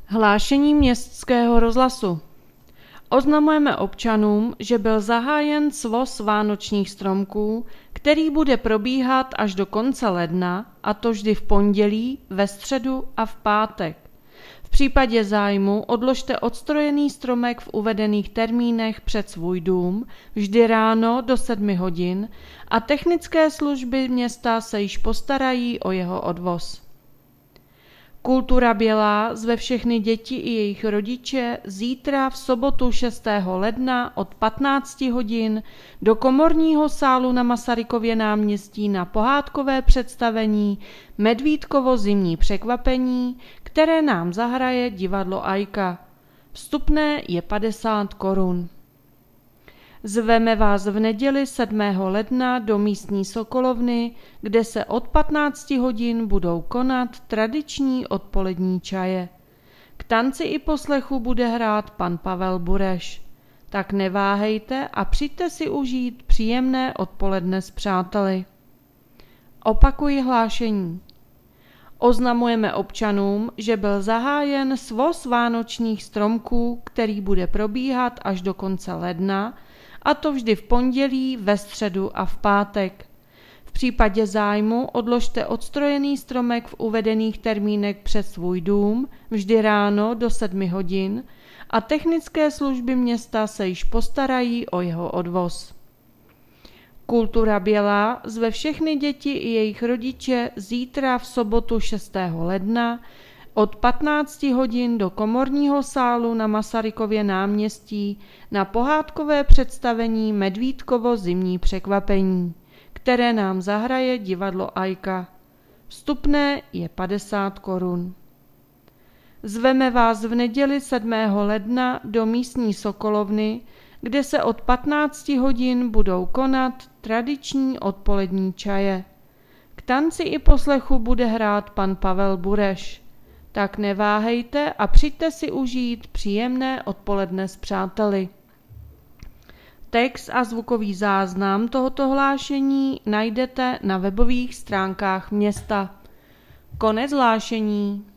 Hlášení Městského rozhlasu. Oznamujeme občanům, že byl zahájen svoz vánočních stromků, který bude probíhat až do konce ledna, a to vždy v pondělí, ve středu a v pátek. V případě zájmu odložte odstrojený stromek v uvedených termínech před svůj dům vždy ráno do 7 hodin a technické služby města se již postarají o jeho odvoz. Kultura Bělá zve všechny děti i jejich rodiče zítra v sobotu 6. ledna od 15 hodin do Komorního sálu na Masarykově náměstí na pohádkové představení Medvídkovo zimní překvapení, které nám zahraje divadlo Ajka. Vstupné je 50 korun. Zveme vás v neděli 7. ledna do místní Sokolovny, kde se od 15 hodin budou konat tradiční odpolední čaje. K tanci i poslechu bude hrát pan Pavel Bureš. Tak neváhejte a přijďte si užít příjemné odpoledne s přáteli. Opakuji hlášení. Oznamujeme občanům, že byl zahájen svoz vánočních stromků, který bude probíhat až do konce ledna, a to vždy v pondělí, ve středu a v pátek. V případě zájmu odložte odstrojený stromek v uvedených termínech před svůj dům vždy ráno do 7 hodin a technické služby města se již postarají o jeho odvoz. Kultura Bělá zve všechny děti i jejich rodiče zítra v sobotu 6. ledna od 15 hodin do Komorního sálu na Masarykově náměstí na pohádkové představení Medvídkovo zimní překvapení, které nám zahraje divadlo Ajka. Vstupné je 50 korun. Zveme vás v neděli 7. ledna do místní Sokolovny, kde se od 15 hodin budou konat tradiční odpolední čaje. K tanci i poslechu bude hrát pan Pavel Bureš. Tak neváhejte a přijďte si užít příjemné odpoledne s přáteli. Text a zvukový záznam tohoto hlášení najdete na webových stránkách města. Konec hlášení.